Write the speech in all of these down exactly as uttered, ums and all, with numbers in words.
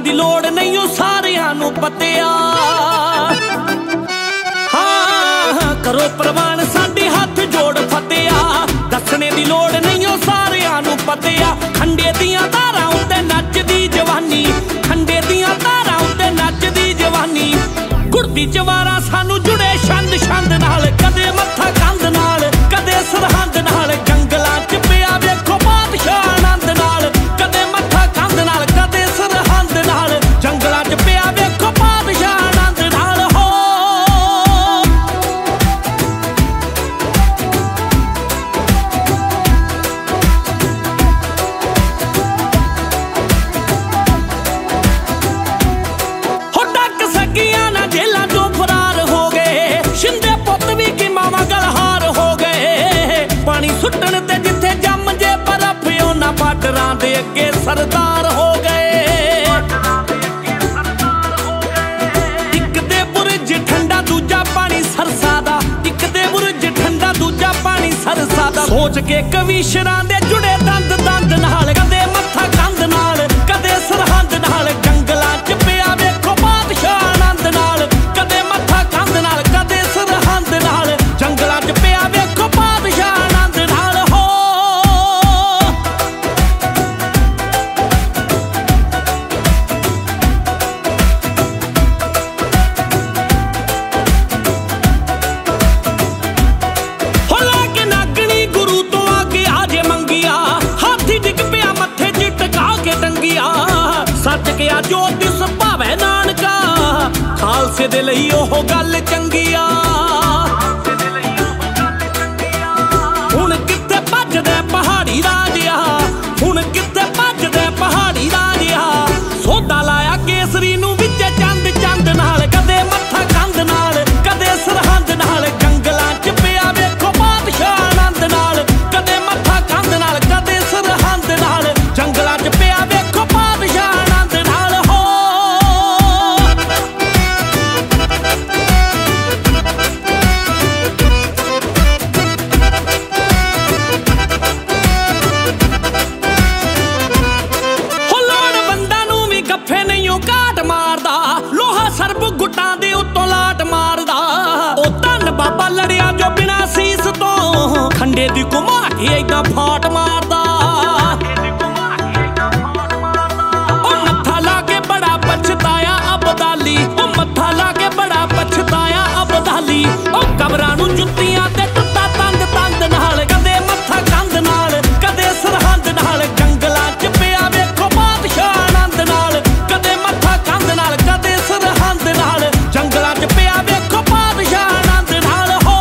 दी लोड़ नहीं ओ सारियां नू पतिया। हाँ करो प्रवान साडी हाथ जोड़ फतिया, दसने दी लोड़ नहीं ओ सारियां नू पतिया। खंडे दियां तारां उत्ते नचदी जवानी, खंडे दियां तारां उत्ते नचदी जवानी। गुरदी जवारा सानू जुड़े छंद छंद नाल, कदे मत्था कंध नाल कदे सरहंद नाल। जंगलां च पिया वेखो बादशाह आनंद नाल, कदे मत्था कंध नाल कदे सरहंद नाल। जंगलां च पिया वेखो बादशाह आनंद नाल। हो हो डक सकियां ना जेलां चों फरार हो गए, शिंदे पुत्त भी कि मावां गलहार हो गए। पानी सुट्टण ते जिथे जम जे बर्फ उन्हां बार्डरां दे अगे सरदार हो गए। इक दे बुरज ठंडा दूजा पानी सरसा दा, इक दे बुरज ठंडा दूजा पानी सरसा दा। सोच के कवीशरां दे जुड़े दंद दंद नाल, कदे मत्था कंध नाल कदे सरहंद नाल। जंगलां च पिया वेखो बादशाह आनंद नाल, कदे मत्था कंध नाल कदे सरहंद नाल। जंगलां च पिया वेखो बादशाह आनंद नाल। हो हो लाके नागणी गुरु तो आके आजे मंगिया, हाथी डिग पिया मत्थे च टका के टंगिया। सच गया जो दिस भावे नानका, खालसे दे लई ओह गल चंगिया। हुण कित्थे भजदे पहाड़ी राजिया, हुण कित्थे भजदे पहाड़ी राजिया। सोधा लाया केसरी नू विच चंद चंद नाल, कदे मत्था कंध नाल कदे सरहंद नाल। जंगलां च पिया वेखो बादशाह आनंद नाल, कदे मत्था कंध नाल कदे सरहंद नाल। जंगलां च पिया वेखो बादशाह आनंद नाल। हो हो लोड़वंदां नूं वी गफ्फे नहीं ओ घाट मारदा, लोहा सरब गुट्टां दे उत्तों लाट मारदा। ओ धन बाबा लड़िया जो बिना सीस तो, खंडे दी घुमा के ऐदां फाट मारदा। ओ मत्था ला के बड़ा पछताया अबदाली, ओ मत्था ला के बड़ा पछताया अबदाली। ओ कबरां नूं जुत्तियां ते टुੱਟਾ तंद तंद नाल, कदे मत्था कंध नाल कदे सरहंद नाल। जंगलां च पिया वेखो बादशाह आनंद नाल, कदे मत्था कंध नाल कदे सरहंद नाल। जंगलां च पिया वेखो बादशाह आनंद नाल। हो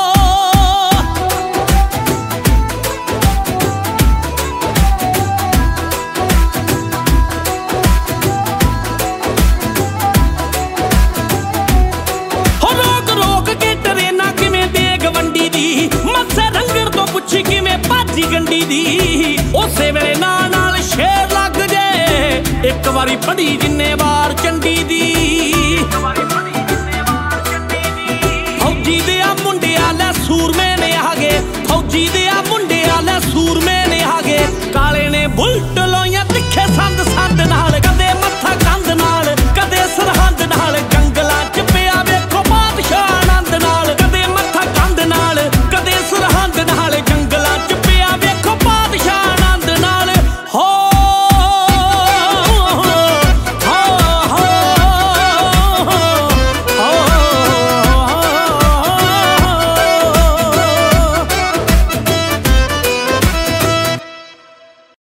हो रोक रोक के ट्रेनां किवें देग वंडी दी, मत्थे रंगण तो पुछी किवें भाजी गंडी दी। उसे वेले नाल नाल शेर लग जे, एक वारी पढ़ी जिन्ने वार चंडी